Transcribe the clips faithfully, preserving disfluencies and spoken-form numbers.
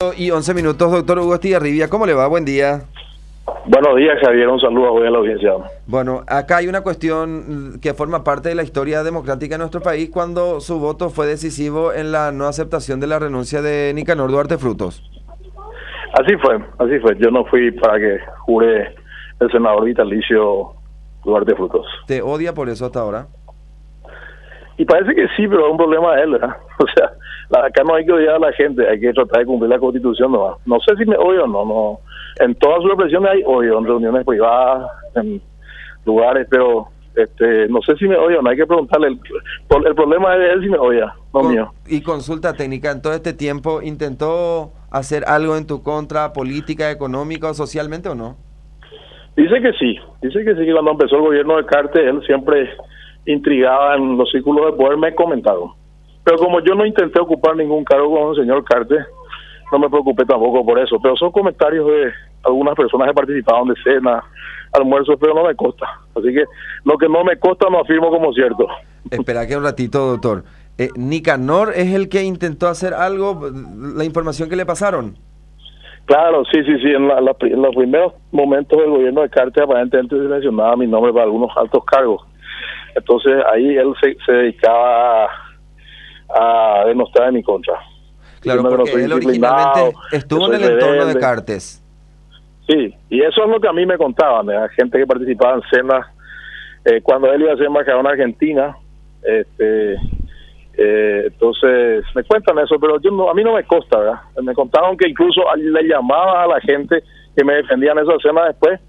ocho y once minutos, doctor Hugo Estigarribia, ¿cómo le va? Buen día. Buenos días, Javier, un saludo hoy a la audiencia. Bueno, acá hay una cuestión que forma parte de la historia democrática de nuestro país cuando su voto fue decisivo en la no aceptación de la renuncia de Nicanor Duarte Frutos. Así fue, así fue. Yo no fui para que jure el senador vitalicio Duarte Frutos. ¿Te odia por eso hasta ahora? Y parece que sí, pero es un problema de él, ¿verdad? O sea, la, acá no hay que odiar a la gente, hay que tratar de cumplir la Constitución nomás. No sé si me odio o no, no. En todas sus expresiones hay odio, en reuniones privadas, en lugares, pero este no sé si me odia o no, hay que preguntarle. El, el problema es de él si me odia, no Con, mío. Y consulta técnica, ¿en todo este tiempo intentó hacer algo en tu contra, política, económica o socialmente o no? Dice que sí, dice que sí, que cuando empezó el gobierno de Cartes, él siempre intrigaba en los círculos de poder, me comentaron. Pero como yo no intenté ocupar ningún cargo con el señor Cartes, no me preocupé tampoco por eso. Pero son comentarios de algunas personas que participaron de cena, almuerzos, pero no me consta. Así que lo que no me consta no afirmo como cierto. Espera que un ratito, doctor. Eh, ¿Nicanor es el que intentó hacer algo, la información que le pasaron? Claro, sí, sí, sí. En, la, la, en los primeros momentos del gobierno de Cartes aparentemente se mencionaba mi nombre para algunos altos cargos. Entonces ahí él se, se dedicaba a, a denostar en mi contra. Claro, porque él originalmente estuvo en el entorno de Cartes. Sí, y eso es lo que a mí me contaban, la gente que participaba en cenas, eh, cuando él iba a ser embajador en Argentina, este, eh, entonces me cuentan eso, pero yo no, a mí no me consta, ¿verdad? Me contaron que incluso le llamaba a la gente que me defendía en esa cena después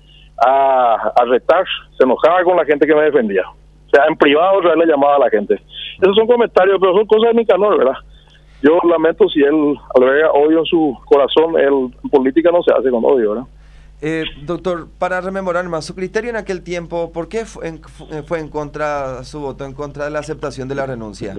a, a retar, se enojaba con la gente que me defendía. O sea, en privado otra vez le llamaba a la gente. Esos son comentarios, pero son cosas de Nicanor, ¿verdad? Yo lamento si él alberga odio en su corazón, él, en política no se hace con odio, ¿verdad? Eh, doctor, para rememorar más, su criterio en aquel tiempo, ¿por qué fue en, fue en contra, su voto en contra de la aceptación de la renuncia?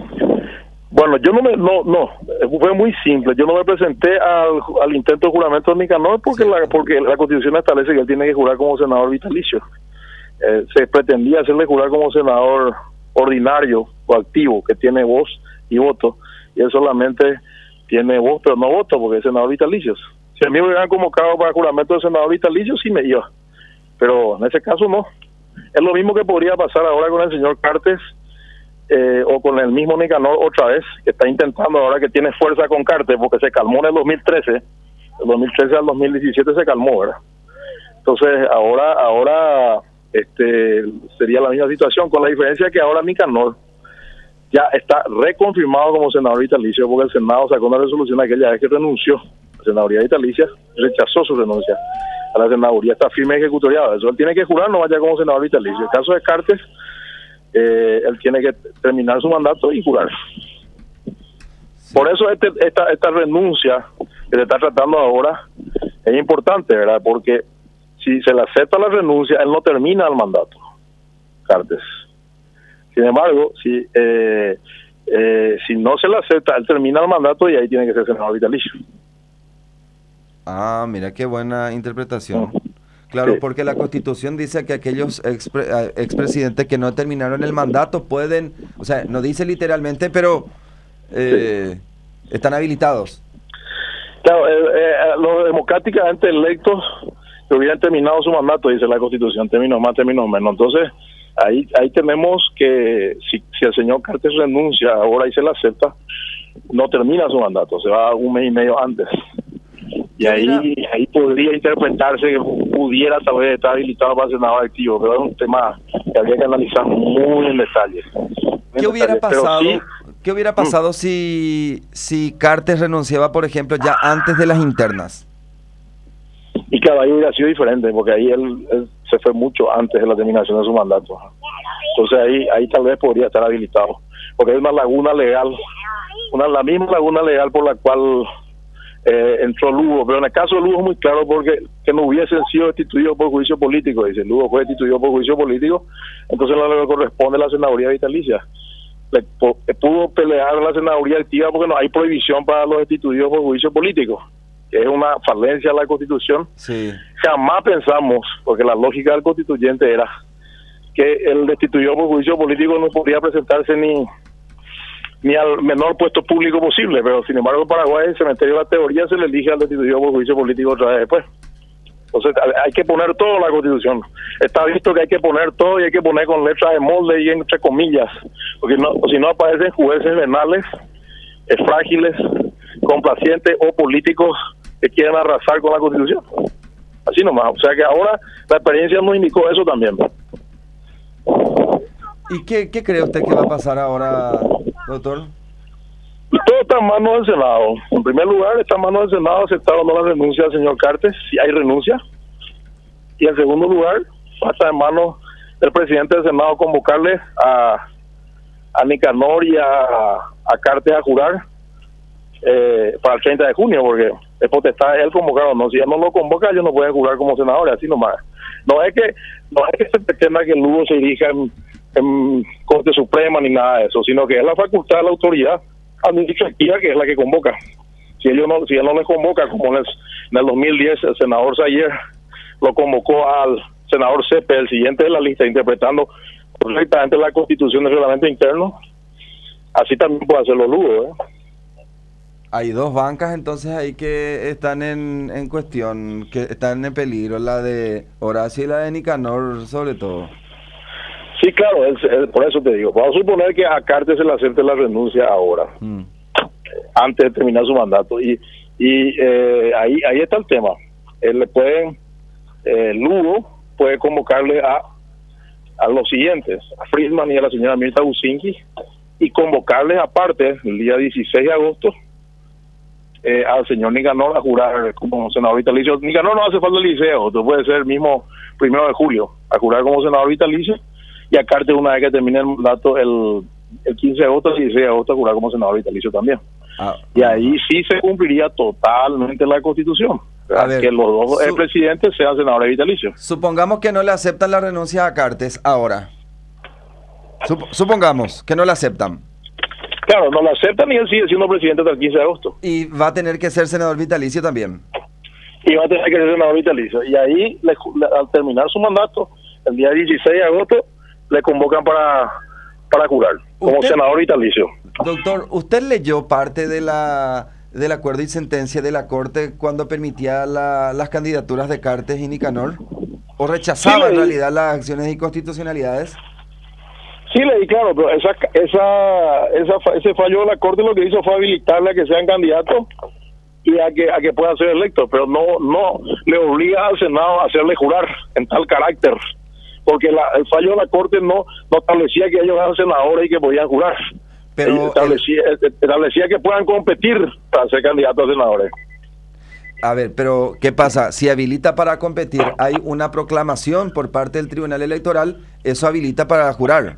Bueno, yo no me, no, no, fue muy simple. Yo no me presenté al, al intento de juramento de Nicanor porque, sí. la, porque la Constitución establece que él tiene que jurar como senador vitalicio. Eh, se pretendía hacerle jurar como senador ordinario o activo, que tiene voz y voto, y él solamente tiene voz, pero no voto porque es senador vitalicio. Si a mí me hubieran convocado para juramento de senador vitalicio, sí me iba, pero en ese caso no. Es lo mismo que podría pasar ahora con el señor Cartes eh, o con el mismo Nicanor otra vez, que está intentando ahora que tiene fuerza con Cartes, porque se calmó en el dos mil trece, del dos mil trece al dos mil diecisiete se calmó, ¿verdad? Entonces ahora, ahora este sería la misma situación, con la diferencia que ahora Nicanor ya está reconfirmado como senador vitalicio, porque el Senado sacó una resolución aquella vez que renunció a la senaduría vitalicia, rechazó su renuncia a la senaduría, está firme ejecutoriado. Eso él tiene que jurar, no vaya como senador vitalicio. En el caso de Cartes, eh, él tiene que terminar su mandato y jurar. Sí. Por eso este, esta, esta renuncia que se está tratando ahora es importante, ¿verdad? Porque si se le acepta la renuncia, él no termina el mandato, Cartes. Sin embargo, si eh, eh, si no se le acepta, él termina el mandato y ahí tiene que ser senador vitalicio. Ah, mira qué buena interpretación. Uh, claro, sí. Porque la Constitución dice que aquellos expre, expresidentes que no terminaron el mandato pueden, o sea, no dice literalmente, pero eh, sí. están habilitados. Claro, eh, eh, los democráticamente electos que hubieran terminado su mandato, dice la Constitución, términos más, términos menos. Entonces, ahí ahí tenemos que, si, si el señor Cartes renuncia ahora y se le acepta, no termina su mandato, se va un mes y medio antes. Y ahí ahí podría interpretarse que pudiera tal vez estar habilitado para senador activo, pero es un tema que habría que analizar muy en detalle. ¿Qué hubiera pasado, sí, ¿qué hubiera pasado mm. si, si Cartes renunciaba, por ejemplo, ya antes de las internas? Y claro, ahí hubiera sido diferente, porque ahí él, él se fue mucho antes de la terminación de su mandato. Entonces ahí ahí tal vez podría estar habilitado, porque hay una laguna legal, una la misma laguna legal por la cual eh, entró Lugo, pero en el caso de Lugo es muy claro porque que no hubiesen sido destituidos por juicio político, dice, Lugo fue destituido por juicio político, entonces no le corresponde la senaduría vitalicia. Le, po, pudo pelear la senaduría activa porque no hay prohibición para los destituidos por juicio político, que es una falencia de la Constitución. Sí. Jamás pensamos, porque la lógica del constituyente era que el destituido por juicio político no podría presentarse ni ni al menor puesto público posible, pero sin embargo en Paraguay el cementerio de la teoría se le elige al destituido por juicio político otra vez después. Entonces hay que poner todo en la Constitución. Está visto que hay que poner todo y hay que poner con letras de molde y entre comillas, porque no, si no aparecen jueces venales, eh, frágiles, complacientes o políticos que quieren arrasar con la Constitución. Así nomás. O sea que ahora la experiencia nos indicó eso también. ¿Y qué, qué cree usted que va a pasar ahora, doctor? Todo está en manos del Senado. En primer lugar, está en manos del Senado aceptar o no la renuncia del señor Cartes, si hay renuncia. Y en segundo lugar, va a estar en manos del presidente del Senado convocarle a, a Nicanor y a, a Cartes a jurar eh, para el treinta de junio, porque es potestad de él convocar o no. Si él no lo convoca, ellos no pueden jurar como senadores, así nomás. No es que no es que se pretenda que Lugo se dirija en, en Corte Suprema ni nada de eso, sino que es la facultad de la autoridad administrativa que es la que convoca. Si ellos no, si él no les convoca, como en el, en el dos mil diez el senador Sayer lo convocó al senador Cepe, el siguiente de la lista, interpretando correctamente la Constitución y el reglamento interno, así también puede hacerlo Lugo, ¿eh? Hay dos bancas entonces ahí que están en, en cuestión, que están en peligro, la de Horacio y la de Nicanor sobre todo. Sí, claro, es, es, por eso te digo, vamos a suponer que a Cartes se le acepte la renuncia ahora, mm. antes de terminar su mandato, y, y eh, ahí ahí está el tema. Él le pueden, eh, Lugo puede convocarle a a los siguientes, a Friedman y a la señora Mirta Bucinqui, y convocarles aparte, el día dieciséis de agosto, eh, al señor Nicanor a jurar como senador vitalicio. Nicanor no hace falta el liceo, esto puede ser el mismo primero de julio, a jurar como senador vitalicio, y a Cartes una vez que termine el mandato el, el quince de agosto, el dieciséis de agosto, a jurar como senador vitalicio también. Ah, y ahí sí se cumpliría totalmente la Constitución, a ver, que los dos su, presidentes sean senadores vitalicios. Supongamos que no le aceptan la renuncia a Cartes ahora. Sup supongamos que no la aceptan. Claro, no la aceptan y él sigue siendo presidente hasta el quince de agosto. Y va a tener que ser senador vitalicio también. Y va a tener que ser senador vitalicio. Y ahí, le, le, al terminar su mandato, el día dieciséis de agosto, le convocan para, para jurar como ¿Usted, senador vitalicio. Doctor, ¿usted leyó parte de la del acuerdo y sentencia de la Corte cuando permitía la, las candidaturas de Cartes y Nicanor? ¿O rechazaba sí, en realidad las acciones de inconstitucionalidades? Sí, leí, claro, pero esa, esa, esa, ese fallo de la Corte lo que hizo fue habilitarle a que sean candidatos y a que a que puedan ser electos, pero no no le obliga al Senado a hacerle jurar en tal carácter, porque la, el fallo de la Corte no, no establecía que ellos eran senadores y que podían jurar, pero establecía, el... establecía que puedan competir para ser candidatos a senadores. A ver, pero ¿qué pasa? Si habilita para competir, hay una proclamación por parte del Tribunal Electoral, eso habilita para jurar.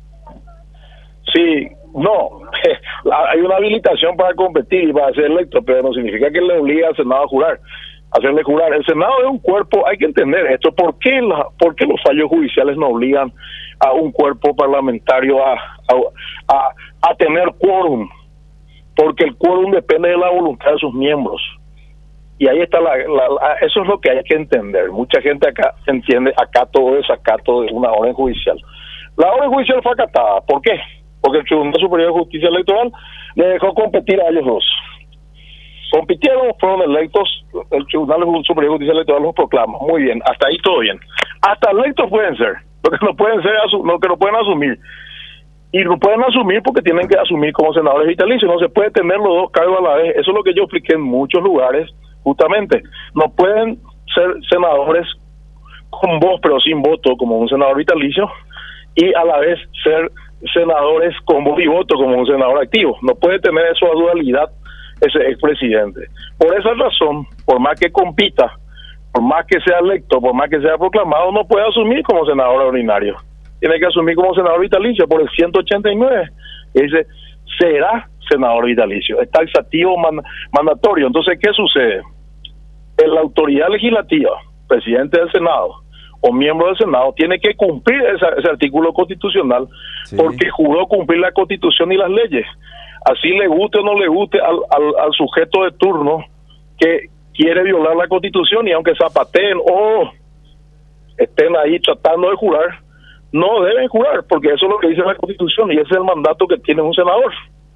Sí, no, hay una habilitación para competir y para ser electo, pero no significa que le obligue al Senado a jurar, a hacerle jurar. El Senado es un cuerpo, hay que entender esto, ¿por qué, la, por qué los fallos judiciales no obligan a un cuerpo parlamentario a, a, a, a tener quórum? Porque el quórum depende de la voluntad de sus miembros. Y ahí está, la, la, la, eso es lo que hay que entender. Mucha gente acá entiende acato o desacato de una orden judicial. La orden judicial fue acatada, ¿por qué? Porque el Tribunal Superior de Justicia Electoral le dejó competir a ellos dos. Compitieron, fueron electos, el Tribunal Superior de Justicia Electoral los proclama. Muy bien, hasta ahí todo bien. Hasta electos pueden ser, lo que no pueden ser, lo que no pueden asumir. Y lo pueden asumir porque tienen que asumir como senadores vitalicios. No se puede tener los dos cargos a la vez. Eso es lo que yo expliqué en muchos lugares, justamente. No pueden ser senadores con voz pero sin voto como un senador vitalicio y a la vez ser senadores con voz y voto como un senador activo. No puede tener eso a dualidad ese expresidente. Por esa razón, por más que compita, por más que sea electo, por más que sea proclamado, no puede asumir como senador ordinario. Tiene que asumir como senador vitalicio por el ciento ochenta y nueve. Y dice, será senador vitalicio. Es taxativo man, mandatorio. Entonces, ¿qué sucede? La autoridad legislativa, presidente del Senado, o miembro del Senado, tiene que cumplir esa, ese artículo constitucional, sí, porque juró cumplir la Constitución y las leyes. Así le guste o no le guste al, al, al sujeto de turno que quiere violar la Constitución, y aunque zapateen o estén ahí tratando de jurar, no deben jurar, porque eso es lo que dice la Constitución y ese es el mandato que tiene un senador.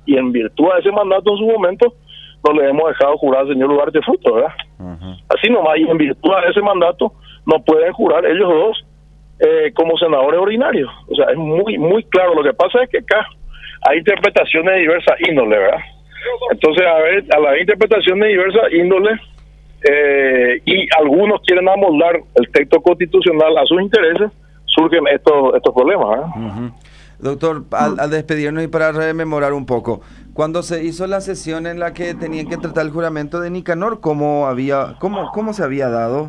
y en virtud de ese mandato en su momento no le hemos dejado jurar al señor Ugarte Frutos, ¿verdad? Uh-huh. Así nomás, y en virtud de ese mandato no pueden jurar ellos dos eh, como senadores ordinarios. O sea, es muy muy claro. Lo que pasa es que acá hay interpretaciones de diversa índole, ¿verdad? Entonces, a ver, a las interpretaciones de diversa índole, eh, y algunos quieren amoldar el texto constitucional a sus intereses, surgen estos estos problemas, ¿verdad? Uh-huh. Doctor, al, al despedirnos y para rememorar un poco, cuando se hizo la sesión en la que tenían que tratar el juramento de Nicanor, ¿cómo había, cómo, cómo se había dado?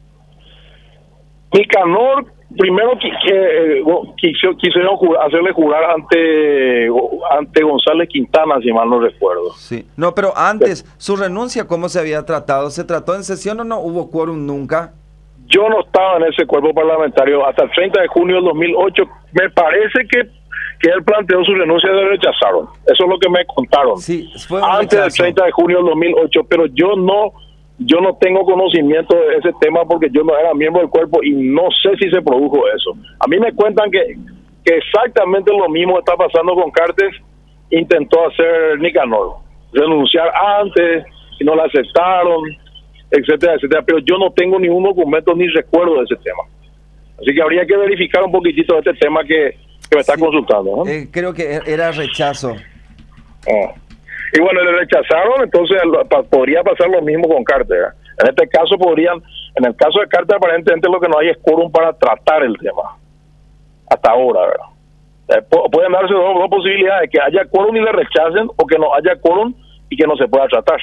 Nicanor primero que, que, quiso, quisieron jurar, hacerle jurar ante ante González Quintana, si mal no recuerdo. Sí, no, pero antes, sí. Su renuncia, ¿cómo se había tratado? ¿Se trató en sesión o no hubo quórum nunca? Yo no estaba en ese cuerpo parlamentario hasta el treinta de junio del dos mil ocho. Me parece que, que él planteó su renuncia y le rechazaron. Eso es lo que me contaron. Sí, fue un antes rechazo. del treinta de junio del dos mil ocho, pero yo no yo no tengo conocimiento de ese tema porque yo no era miembro del cuerpo y no sé si se produjo eso. A mí me cuentan que, que exactamente lo mismo está pasando con Cartes. Intentó hacer Nicanor, renunciar antes y no la aceptaron, etcétera, etcétera, pero yo no tengo ningún documento ni recuerdo de ese tema. Así que habría que verificar un poquitito de este tema que, que me está sí. consultando, ¿no? Eh, creo que era rechazo. Ah. Y bueno, le rechazaron, entonces podría pasar lo mismo con Carter. En este caso podrían, en el caso de Carter aparentemente lo que no hay es quórum para tratar el tema. Hasta ahora, ¿verdad? Eh, pueden darse dos, dos posibilidades, que haya quórum y le rechacen, o que no haya quórum y que no se pueda tratar.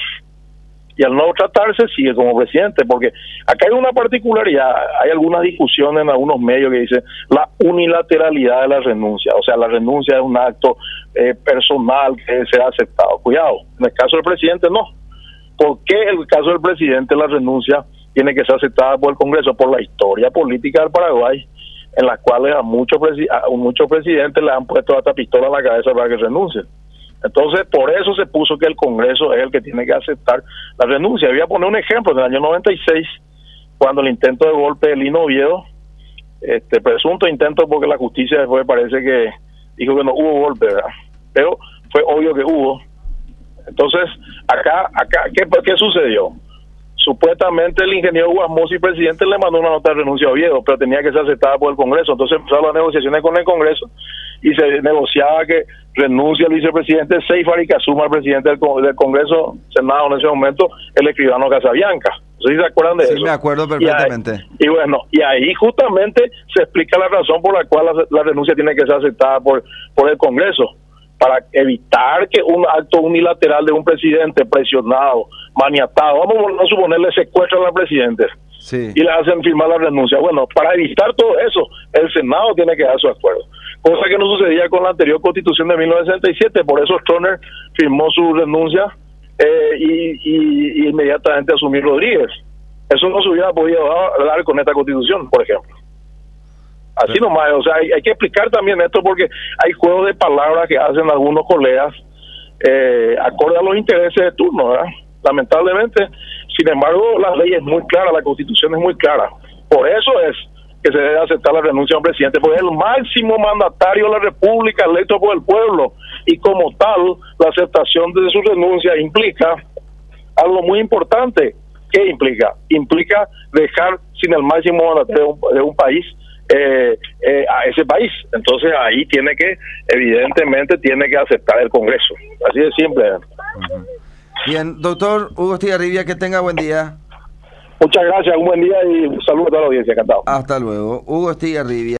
Y al no tratarse sigue como presidente, porque acá hay una particularidad, hay algunas discusiones en algunos medios que dicen la unilateralidad de la renuncia, o sea, la renuncia es un acto eh, personal que debe ser aceptado. Cuidado, en el caso del presidente no. ¿Por qué en el caso del presidente la renuncia tiene que ser aceptada por el Congreso? Por la historia política del Paraguay, en la cual a muchos, presi a muchos presidentes le han puesto hasta pistola en la cabeza para que renuncien. Entonces, por eso se puso que el Congreso es el que tiene que aceptar la renuncia. Voy a poner un ejemplo. En el año noventa y seis, cuando el intento de golpe de Lino Oviedo, este presunto intento, porque la justicia después parece que dijo que no hubo golpe, ¿verdad? Pero fue obvio que hubo. Entonces, acá, acá ¿qué, qué sucedió? Supuestamente el ingeniero Guasmosi, presidente, le mandó una nota de renuncia a Oviedo, pero tenía que ser aceptada por el Congreso. Entonces empezaron las negociaciones con el Congreso y se negociaba que renuncia el vicepresidente Seifar y que asuma el presidente del, del Congreso, Senado en ese momento, el escribano Casabianca. ¿Sí se acuerdan de sí, eso? Sí, me acuerdo perfectamente. Y, ahí, y bueno, y ahí justamente se explica la razón por la cual la, la renuncia tiene que ser aceptada por, por el Congreso, para evitar que un acto unilateral de un presidente presionado, maniatado, vamos a suponerle secuestran al presidente sí. y le hacen firmar la renuncia. Bueno, para evitar todo eso, el Senado tiene que dar su acuerdo. Cosa que no sucedía con la anterior Constitución de mil novecientos sesenta y siete, por eso Stroessner firmó su renuncia eh, y, y, y inmediatamente asumió Rodríguez. Eso no se hubiera podido dar con esta Constitución, por ejemplo. Así sí. nomás, o sea, hay, hay que explicar también esto porque hay juegos de palabras que hacen algunos colegas eh, acorde a los intereses de turno, ¿verdad? Lamentablemente, sin embargo, la ley es muy clara, la Constitución es muy clara. Por eso es que se debe aceptar la renuncia a un presidente, porque es el máximo mandatario de la República electo por el pueblo, y como tal, la aceptación de su renuncia implica algo muy importante. ¿Qué implica? Implica dejar sin el máximo mandatario de un, de un país Eh, eh, a ese país. Entonces ahí tiene que, evidentemente tiene que aceptar el Congreso, así de simple. Uh-huh. Bien, doctor Hugo Estigarribia, que tenga buen día. Muchas gracias, un buen día y un saludo a toda la audiencia, encantado. Hasta luego. Hugo Estigarribia.